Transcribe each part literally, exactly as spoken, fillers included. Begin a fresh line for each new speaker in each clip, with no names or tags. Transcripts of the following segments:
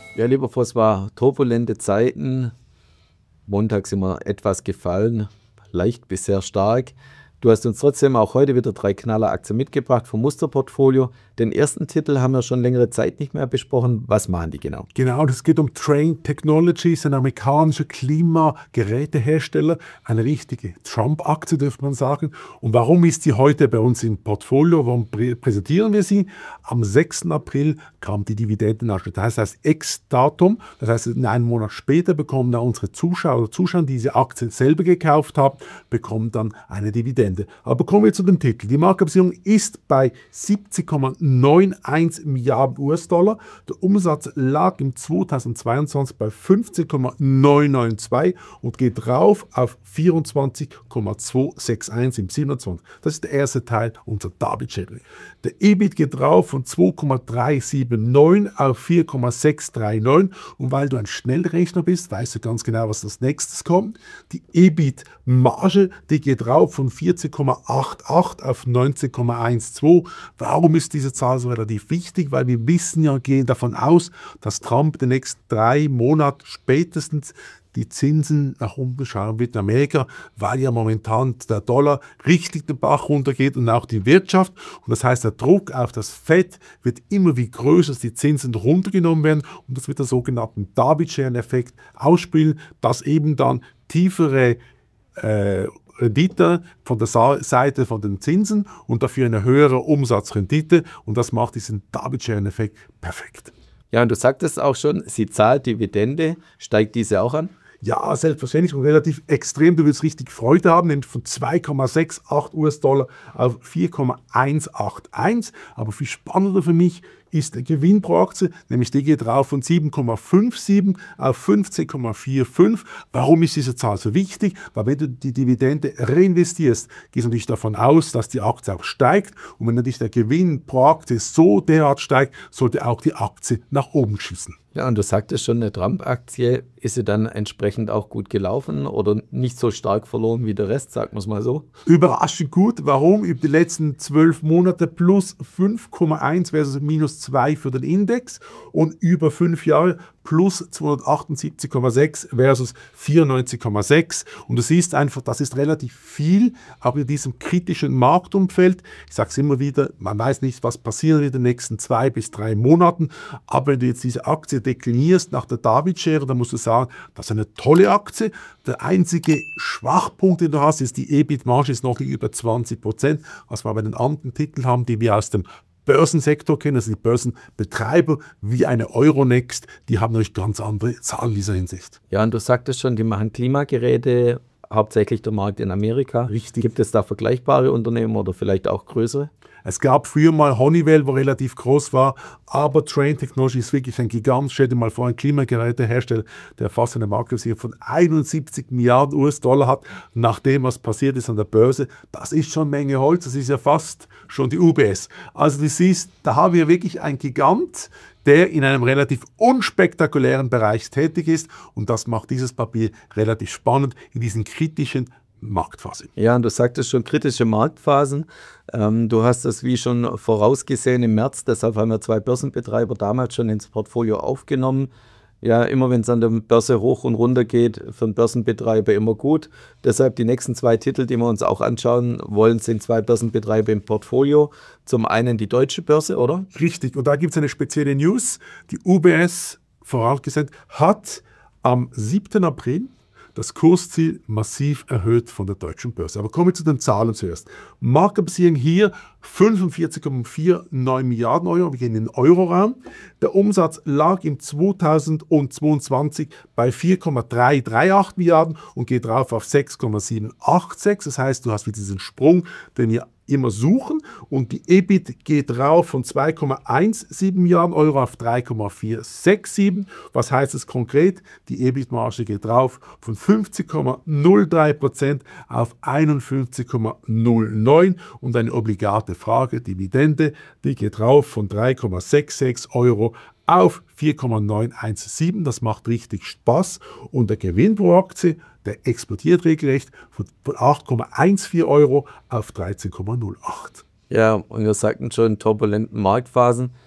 Ja, lieber Voss, war turbulente Zeiten. Montag sind wir etwas gefallen, leicht bis sehr stark. Du hast uns trotzdem auch heute wieder drei Knalleraktien mitgebracht vom Musterportfolio. Den ersten Titel haben wir schon längere Zeit nicht mehr besprochen. Was machen die genau?
Genau, das geht um Trane Technologies, ein amerikanischer Klimagerätehersteller, eine richtige Trump-Aktie, dürfte man sagen. Und warum ist sie heute bei uns im Portfolio? Warum prä- präsentieren wir sie? Am sechsten April kam die Dividendenausschüttung. Das heißt, das Ex-Datum, das heißt, einen Monat später bekommen dann unsere Zuschauer oder Zuschauer, die diese Aktie selber gekauft haben, bekommen dann eine Dividende. Aber kommen wir zu dem Titel. Die Marktkapitalisierung ist bei siebzig Komma einundneunzig Milliarden U S-Dollar. Der Umsatz lag im zweitausendzweiundzwanzig bei fünfzehn Komma neunhundertzweiundneunzig und geht rauf auf vierundzwanzig Komma zweihundereinundsechzig im siebenundzwanzig. Das ist der erste Teil unserer Darbietschädigung. Der E B I T geht rauf von zwei Komma dreihundertneunundsiebzig auf vier Komma sechshundertneunundreißig und weil du ein Schnellrechner bist, weißt du ganz genau, was als nächstes kommt. Die E B I T-Marge, die geht rauf von vierzehn Komma achtundachtzig auf neunzehn Komma zwölf. Warum ist diese Zahl so relativ wichtig? Weil wir wissen ja, gehen davon aus, dass Trump in den nächsten drei Monaten spätestens die Zinsen nach unten schauen wird in Amerika, weil ja momentan der Dollar richtig den Bach runtergeht und auch die Wirtschaft. Und das heißt, der Druck auf das Fed wird immer wie größer, dass die Zinsen runtergenommen werden und das wird der sogenannten Darbietschären-Effekt ausspielen, dass eben dann tiefere äh, Rendite von der Seite von den Zinsen und dafür eine höhere Umsatzrendite und das macht diesen Darbietschären-Effekt perfekt.
Ja, und du sagtest auch schon, sie zahlt Dividende. Steigt diese auch an?
Ja, selbstverständlich und relativ extrem. Du willst richtig Freude haben, nämlich von zwei Komma achtundsechzig U S-Dollar auf vier Komma hunderteinundachtzig. Aber viel spannender für mich ist der Gewinn pro Aktie, nämlich die geht rauf von sieben Komma siebenundfünfzig auf fünfzehn Komma fünfundvierzig. Warum ist diese Zahl so wichtig? Weil wenn du die Dividende reinvestierst, gehst du natürlich davon aus, dass die Aktie auch steigt. Und wenn natürlich der Gewinn pro Aktie so derart steigt, sollte auch die Aktie nach oben schießen.
Ja, und du sagtest schon, eine Trump-Aktie, ist sie dann entsprechend auch gut gelaufen oder nicht so stark verloren wie der Rest, sagen wir es mal so?
Überraschend gut. Warum? Über die letzten zwölf Monate plus fünf Komma eins versus minus zwei für den Index und über fünf Jahre plus zweihundertachtundsiebzig Komma sechs versus vierundneunzig Komma sechs. Und du siehst einfach, das ist relativ viel, aber in diesem kritischen Marktumfeld, ich sage es immer wieder, man weiß nicht, was passiert in den nächsten zwei bis drei Monaten, aber wenn du jetzt diese Aktie deklinierst nach der Darbietschere, dann musst du sagen, das ist eine tolle Aktie. Der einzige Schwachpunkt, den du hast, ist die E B I T-Marge ist noch über zwanzig Prozent, was wir bei den anderen Titeln haben, die wir aus dem Börsensektor kennen, also die Börsenbetreiber wie eine Euronext, die haben natürlich ganz andere Zahlen in dieser Hinsicht.
Ja, und du sagtest schon, die machen Klimageräte, hauptsächlich der Markt in Amerika.
Richtig.
Gibt es da vergleichbare Unternehmen oder vielleicht auch größere?
Es gab früher mal Honeywell, wo relativ groß war, aber Trane Technologies ist wirklich ein Gigant. Stell dir mal vor, ein Klimagerätehersteller, der fast eine Marktkapitalisierung von einundsiebzig Milliarden U S-Dollar hat, nach dem, was passiert ist an der Börse. Das ist schon eine Menge Holz, das ist ja fast schon die U B S. Also du siehst, da haben wir wirklich einen Gigant, der in einem relativ unspektakulären Bereich tätig ist und das macht dieses Papier relativ spannend in diesen kritischen Marktphase.
Ja, und du sagtest schon kritische Marktphasen. Ähm, du hast das wie schon vorausgesehen im März, deshalb haben wir zwei Börsenbetreiber damals schon ins Portfolio aufgenommen. Ja, immer wenn es an der Börse hoch und runter geht, für einen Börsenbetreiber immer gut. Deshalb die nächsten zwei Titel, die wir uns auch anschauen wollen, sind zwei Börsenbetreiber im Portfolio. Zum einen die Deutsche Börse, oder?
Richtig, und da gibt es eine spezielle News. Die U B S, vorausgesetzt, hat am siebten April das Kursziel massiv erhöht von der Deutschen Börse. Aber kommen wir zu den Zahlen zuerst. Marktkapitalisierung hier fünfundvierzig Komma neunundvierzig Milliarden Euro, wir gehen in den Euroraum. Der Umsatz lag im zweitausendzweiundzwanzig bei vier Komma dreihundertachtzig Milliarden und geht rauf auf sechs Komma siebenhundertachtzig. Das heißt, du hast wieder diesen Sprung, den wir immer suchen und die E B I T geht rauf von zwei Komma siebzehn Milliarden Euro auf drei Komma vierhundersiebenundsechzig. Was heißt es konkret? Die E B I T-Marge geht rauf von fünfzig Komma null drei Prozent auf einundfünfzig Komma null neun und eine obligate Frage, Dividende, die geht rauf von drei Komma sechsundsechzig Euro auf vier Komma neunhundertsiebzehn. Das macht richtig Spaß und der Gewinn pro Aktie, der explodiert regelrecht von, von acht Komma vierzehn Euro auf dreizehn Komma null acht.
Ja, und wir sagten schon, turbulenten Marktphasen.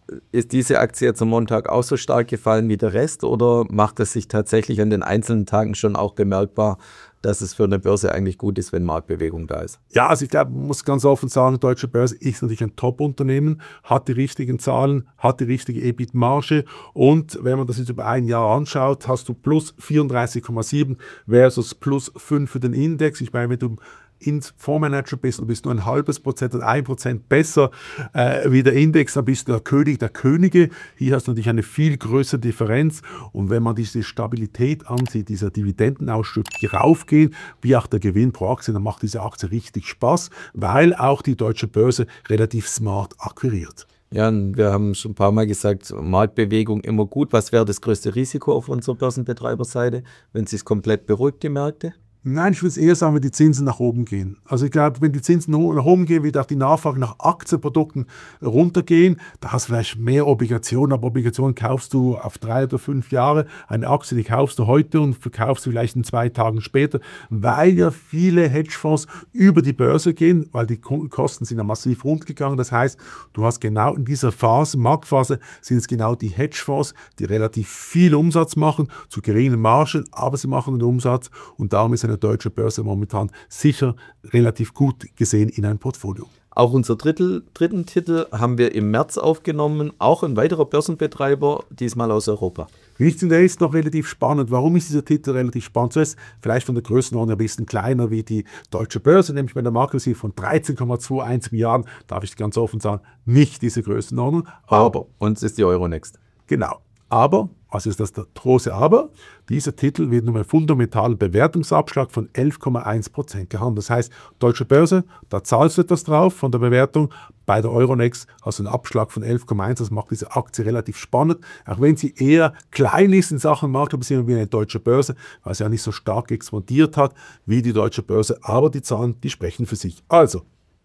ist diese Aktie jetzt am Montag auch so stark gefallen wie der Rest oder macht es sich tatsächlich an den einzelnen Tagen schon auch bemerkbar, dass es für eine Börse eigentlich gut ist, wenn Marktbewegung da ist?
Ja, also ich glaube, man muss ganz offen sagen, Deutsche Börse ist natürlich ein Top-Unternehmen, hat die richtigen Zahlen, hat die richtige E B I T-Marge und wenn man das jetzt über ein Jahr anschaut, hast du plus vierunddreißig Komma sieben versus plus fünf für den Index. Ich meine, wenn du ins Fondsmanager bist, du bist nur ein halbes Prozent oder ein Prozent besser äh, wie der Index, dann bist du der König der Könige. Hier hast du natürlich eine viel größere Differenz und wenn man diese Stabilität ansieht, dieser Dividendenausschüttung, die raufgehen, wie auch der Gewinn pro Aktie, dann macht diese Aktie richtig Spaß, weil auch die Deutsche Börse relativ smart akquiriert.
Ja, wir haben schon ein paar Mal gesagt, Marktbewegung immer gut. Was wäre das größte Risiko auf unserer Börsenbetreiberseite, wenn es sich komplett beruhigt, die Märkte?
Nein, ich würde es eher sagen, wenn die Zinsen nach oben gehen. Also ich glaube, wenn die Zinsen nach oben gehen, wird auch die Nachfrage nach Aktienprodukten runtergehen. Da hast du vielleicht mehr Obligationen, aber Obligationen kaufst du auf drei oder fünf Jahre. Eine Aktie, die kaufst du heute und verkaufst du vielleicht in zwei Tagen später, weil ja viele Hedgefonds über die Börse gehen, weil die Kosten sind ja massiv runtergegangen. Das heißt, du hast genau in dieser Phase, Marktphase, sind es genau die Hedgefonds, die relativ viel Umsatz machen, zu geringen Margen, aber sie machen den Umsatz und darum ist eine Deutsche Börse momentan sicher relativ gut gesehen in ein Portfolio.
Auch unser Drittel, dritten Titel haben wir im März aufgenommen, auch ein weiterer Börsenbetreiber, diesmal aus Europa.
Richtig, der ist noch relativ spannend. Warum ist dieser Titel relativ spannend? Zuerst vielleicht von der Größenordnung ein bisschen kleiner wie die Deutsche Börse, nämlich bei der Marktkapitalisierung von dreizehn Komma einundzwanzig Milliarden, darf ich ganz offen sagen, nicht diese Größenordnung.
Aber uns ist die Euronext.
Genau. Aber, was ist das, das große Aber? Dieser Titel wird nur mit einem fundamentalen Bewertungsabschlag von elf Komma eins Prozent gehandelt. Das heißt, Deutsche Börse, da zahlst du etwas drauf von der Bewertung. Bei der Euronext hast du einen Abschlag von elf Komma eins. Das macht diese Aktie relativ spannend, auch wenn sie eher klein ist in Sachen Marktkapitalisierung wie eine Deutsche Börse, weil sie ja nicht so stark expandiert hat wie die Deutsche Börse. Aber die Zahlen, die sprechen für sich. Also,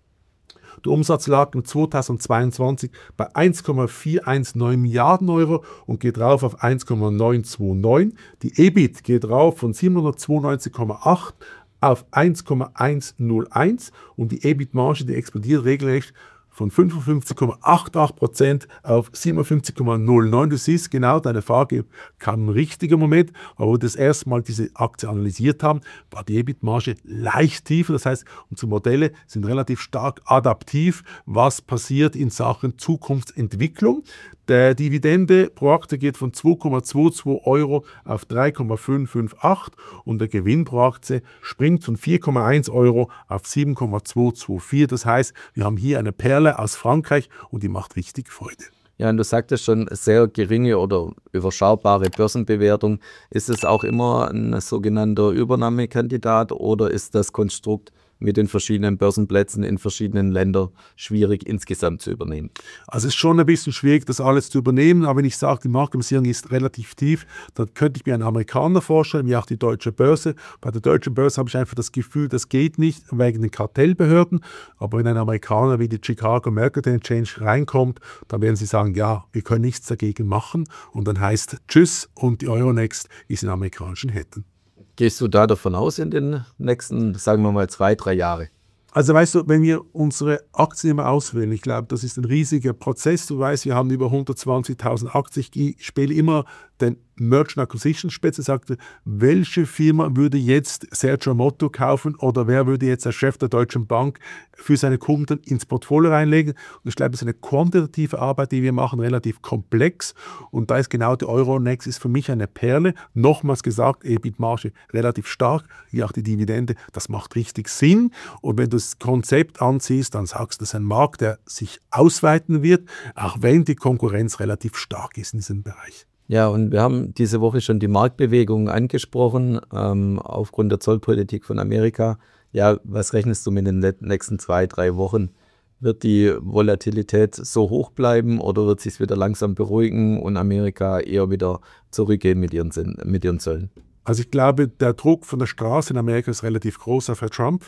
der Umsatz lag im zweitausendzweiundzwanzig bei eins Komma vierhundertneunzehn Milliarden Euro und geht rauf auf eins Komma neunhundertneunundzweißig. Die E B I T geht rauf von siebenhundertzweiundneunzig Komma acht auf eins Komma hunderteins und die E B I T-Marge, die explodiert regelrecht von fünfundfünfzig Komma achtundachtzig Prozent auf siebenundfünfzig Komma null neun. Du siehst genau, deine Frage kam im richtigen Moment, aber wo wir das erste Mal diese Aktie analysiert haben, war die E B I T-Marge leicht tiefer. Das heißt, unsere Modelle sind relativ stark adaptiv, was passiert in Sachen Zukunftsentwicklung. Der Dividende pro Aktie geht von zwei Komma zweiundzwanzig Euro auf drei Komma fünfhundertachtzig und der Gewinn pro Aktie springt von vier Komma eins Euro auf sieben Komma zweihundertvierundzwanzig. Das heißt, wir haben hier eine Perle aus Frankreich und die macht richtig Freude.
Ja, und du sagtest schon, sehr geringe oder überschaubare Börsenbewertung. Ist es auch immer ein sogenannter Übernahmekandidat oder ist das Konstrukt mit den verschiedenen Börsenplätzen in verschiedenen Ländern schwierig insgesamt zu übernehmen?
Also es ist schon ein bisschen schwierig, das alles zu übernehmen, aber wenn ich sage, die Marktkapitalisierung ist relativ tief, dann könnte ich mir einen Amerikaner vorstellen, wie auch die Deutsche Börse. Bei der Deutschen Börse habe ich einfach das Gefühl, das geht nicht wegen den Kartellbehörden, aber wenn ein Amerikaner wie die Chicago Mercantile Exchange reinkommt, dann werden sie sagen, ja, wir können nichts dagegen machen und dann heißt Tschüss und die Euronext ist in amerikanischen Händen.
Gehst du da davon aus in den nächsten, sagen wir mal, zwei, drei Jahre?
Also weißt du, wenn wir unsere Aktien immer auswählen, ich glaube, das ist ein riesiger Prozess. Du weißt, wir haben über hundertzwanzigtausend Aktien. Ich spiele immer den Merchant Acquisition Spitze, sagte, welche Firma würde jetzt Sergio Motto kaufen oder wer würde jetzt als Chef der Deutschen Bank für seine Kunden ins Portfolio reinlegen? Und ich glaube, das ist eine quantitative Arbeit, die wir machen, relativ komplex. Und da ist genau die Euronext ist für mich eine Perle. Nochmals gesagt, E B I T-Marge relativ stark, wie auch die Dividende, das macht richtig Sinn. Und wenn du das Konzept anziehst, dann sagst du, das ist ein Markt, der sich ausweiten wird, auch wenn die Konkurrenz relativ stark ist in diesem Bereich.
Ja, und wir haben diese Woche schon die Marktbewegungen angesprochen, ähm, aufgrund der Zollpolitik von Amerika. Ja, was rechnest du mit den nächsten zwei, drei Wochen? Wird die Volatilität so hoch bleiben oder wird sich wieder langsam beruhigen und Amerika eher wieder zurückgehen mit ihren, mit ihren Zöllen?
Also ich glaube, der Druck von der Straße in Amerika ist relativ groß auf Herrn Trump.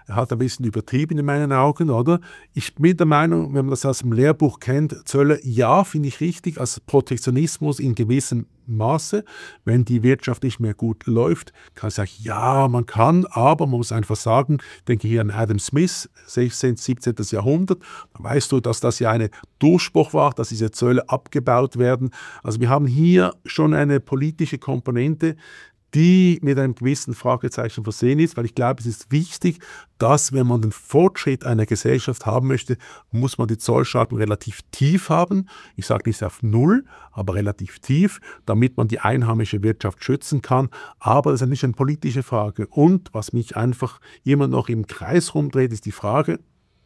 Er hat ein bisschen übertrieben in meinen Augen, oder? Ich bin der Meinung, wenn man das aus dem Lehrbuch kennt, Zölle, ja, finde ich richtig, als Protektionismus in gewissem Maße. Wenn die Wirtschaft nicht mehr gut läuft, kann ich sagen, ja, man kann, aber man muss einfach sagen, ich denke hier an Adam Smith, sechzehnten, siebzehnten. Jahrhundert, da weißt du, dass das ja ein Durchbruch war, dass diese Zölle abgebaut werden. Also wir haben hier schon eine politische Komponente, die mit einem gewissen Fragezeichen versehen ist, weil ich glaube, es ist wichtig, dass, wenn man den Fortschritt einer Gesellschaft haben möchte, muss man die Zollschranken relativ tief haben. Ich sage nicht auf Null, aber relativ tief, damit man die einheimische Wirtschaft schützen kann. Aber das ist nicht eine politische Frage. Und was mich einfach immer noch im Kreis rumdreht, ist die Frage,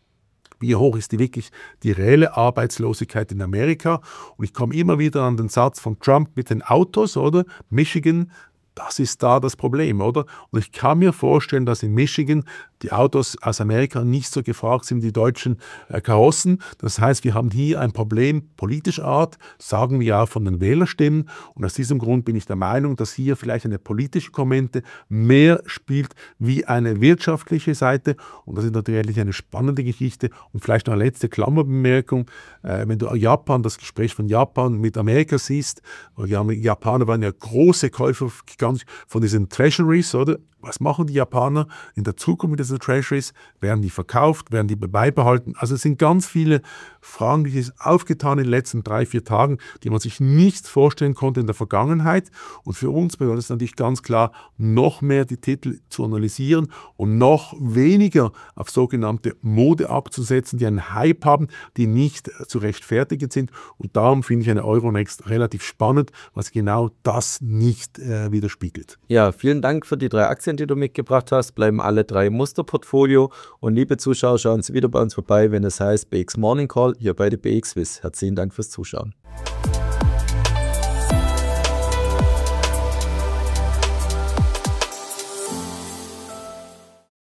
wie hoch ist die wirklich die reelle Arbeitslosigkeit in Amerika? Und ich komme immer wieder an den Satz von Trump mit den Autos, oder? Michigan, das ist da das Problem, oder? Und ich kann mir vorstellen, dass in Michigan die Autos aus Amerika nicht so gefragt sind wie die deutschen äh, Karossen. Das heißt, wir haben hier ein Problem politischer Art, sagen wir auch von den Wählerstimmen. Und aus diesem Grund bin ich der Meinung, dass hier vielleicht eine politische Komponente mehr spielt wie eine wirtschaftliche Seite. Und das ist natürlich eine spannende Geschichte. Und vielleicht noch eine letzte Klammerbemerkung. Äh, wenn du Japan, das Gespräch von Japan mit Amerika siehst, die Japaner waren ja große Käufer von diesen Treasuries, oder? Was machen die Japaner in der Zukunft mit diesen Treasuries? Werden die verkauft? Werden die beibehalten? Also es sind ganz viele Fragen, die sich aufgetan in den letzten drei, vier Tagen, die man sich nicht vorstellen konnte in der Vergangenheit. Und für uns bedeutet es natürlich ganz klar, noch mehr die Titel zu analysieren und noch weniger auf sogenannte Mode abzusetzen, die einen Hype haben, die nicht zu rechtfertigen sind. Und darum finde ich eine Euronext relativ spannend, was genau das nicht äh, widerspiegelt.
Ja, vielen Dank für die drei Aktien, die du mitgebracht hast. Bleiben alle drei im Musterportfolio. Und liebe Zuschauer, schauen Sie wieder bei uns vorbei, wenn es heißt B X Morning Call hier bei der B X Swiss. Herzlichen Dank fürs Zuschauen.